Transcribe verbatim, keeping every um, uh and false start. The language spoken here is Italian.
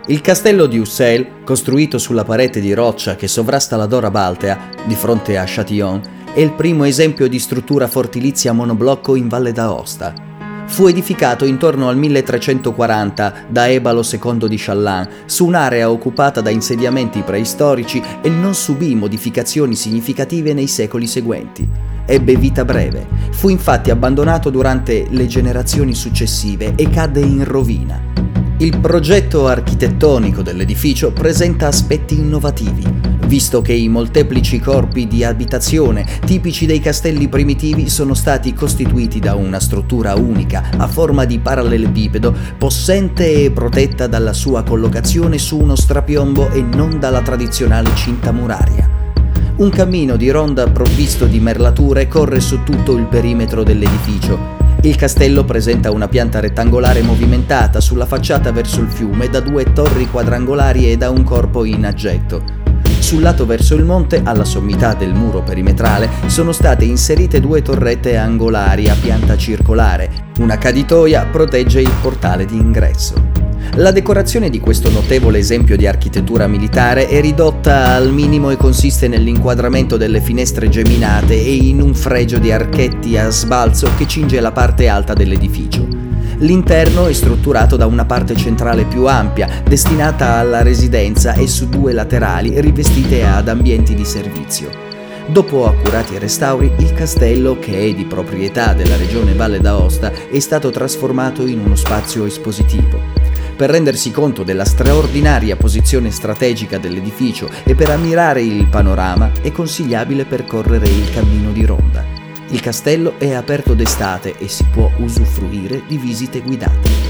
Il castello di Ussel, costruito sulla parete di roccia che sovrasta la Dora Baltea, di fronte a Châtillon, è il primo esempio di struttura fortilizia monoblocco in Valle d'Aosta. Fu edificato intorno al milletrecentoquaranta da Ebalo secondo di Challant, su un'area occupata da insediamenti preistorici e non subì modificazioni significative nei secoli seguenti. Ebbe vita breve, fu infatti abbandonato durante le generazioni successive e cadde in rovina. Il progetto architettonico dell'edificio presenta aspetti innovativi, visto che i molteplici corpi di abitazione tipici dei castelli primitivi sono stati costituiti da una struttura unica a forma di parallelepipedo, possente e protetta dalla sua collocazione su uno strapiombo e non dalla tradizionale cinta muraria. Un cammino di ronda provvisto di merlature corre su tutto il perimetro dell'edificio. Il castello presenta una pianta rettangolare movimentata sulla facciata verso il fiume da due torri quadrangolari e da un corpo in aggetto. Sul lato verso il monte, alla sommità del muro perimetrale, sono state inserite due torrette angolari a pianta circolare. Una caditoia protegge il portale di ingresso. La decorazione di questo notevole esempio di architettura militare è ridotta al minimo e consiste nell'inquadramento delle finestre geminate e in un fregio di archetti a sbalzo che cinge la parte alta dell'edificio. L'interno è strutturato da una parte centrale più ampia, destinata alla residenza, e su due laterali rivestite ad ambienti di servizio. Dopo accurati restauri, il castello, che è di proprietà della regione Valle d'Aosta, è stato trasformato in uno spazio espositivo. Per rendersi conto della straordinaria posizione strategica dell'edificio e per ammirare il panorama è consigliabile percorrere il cammino di ronda. Il castello è aperto d'estate e si può usufruire di visite guidate.